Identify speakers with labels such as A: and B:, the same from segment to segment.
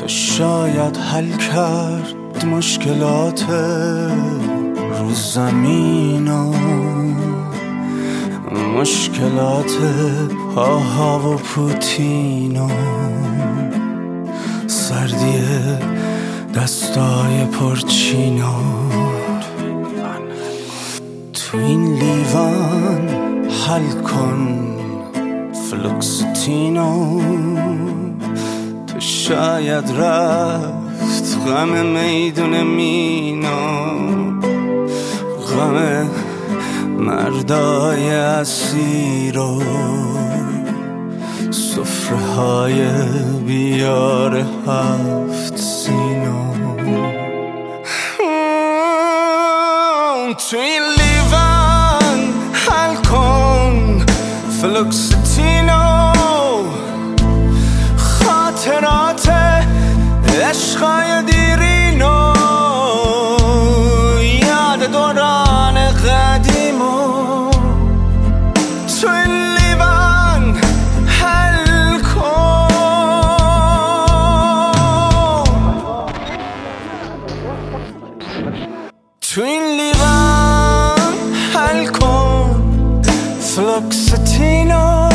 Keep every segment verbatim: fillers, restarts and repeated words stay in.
A: که شاید حل کرد مشکلات رو زمینا، مشکلات پاها و پوتینا، سردی دستای پرچینا. تو این لیوان حل کن فلوکستینو، تو شاید رفت غم میدون مینا، غم مردای اسیر و سفره های بیار هفت سینا. تو این لیوان حل کن فلوکستینو، خاطرات عشقای دیرینو، یاد دوران قدیمو. تو این لیوان حل کن، تو این لیوان حل کن فلوکستینو،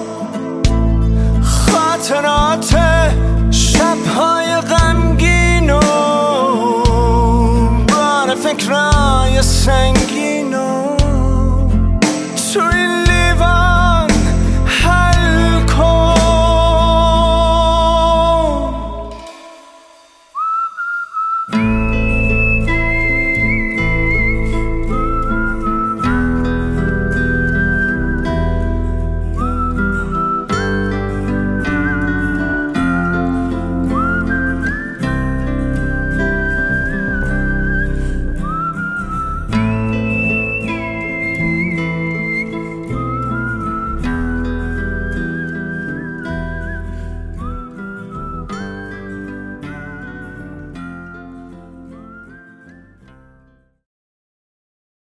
A: خاطرات شبهای غمگینو، بار فکرای سنگ